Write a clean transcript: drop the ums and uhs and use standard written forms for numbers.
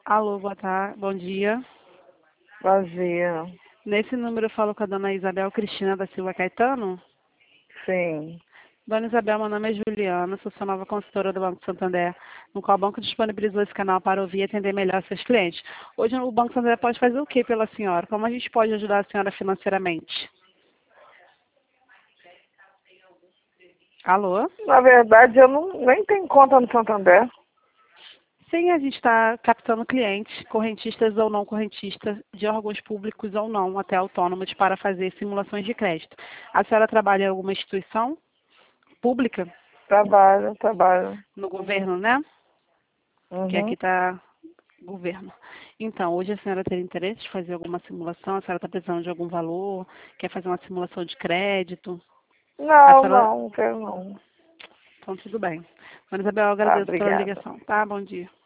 Alô, boa tarde, bom dia. Vazia. Nesse número eu falo com a dona Isabel Cristina da Silva Caetano. Sim. Dona Isabel, meu nome é Juliana, sou sua nova consultora do Banco Santander, no qual o banco disponibilizou esse canal para ouvir e atender melhor seus clientes. Hoje o Banco Santander pode fazer o que pela senhora? Como a gente pode ajudar a senhora financeiramente? Alô? Na verdade, eu nem tenho conta no Santander. Sim, a gente está captando clientes, correntistas ou não correntistas, de órgãos públicos ou não, até autônomos, para fazer simulações de crédito. A senhora trabalha em alguma instituição pública? Trabalho. No governo, né? Que aqui Uhum. está governo. Então, hoje a senhora tem interesse de fazer alguma simulação? A senhora está precisando de algum valor? Quer fazer uma simulação de crédito? A Não, senhora... não quero não. Então, tudo bem. Dona Isabel, eu Tá, agradeço pela obrigada. ligação, tá? Bom dia.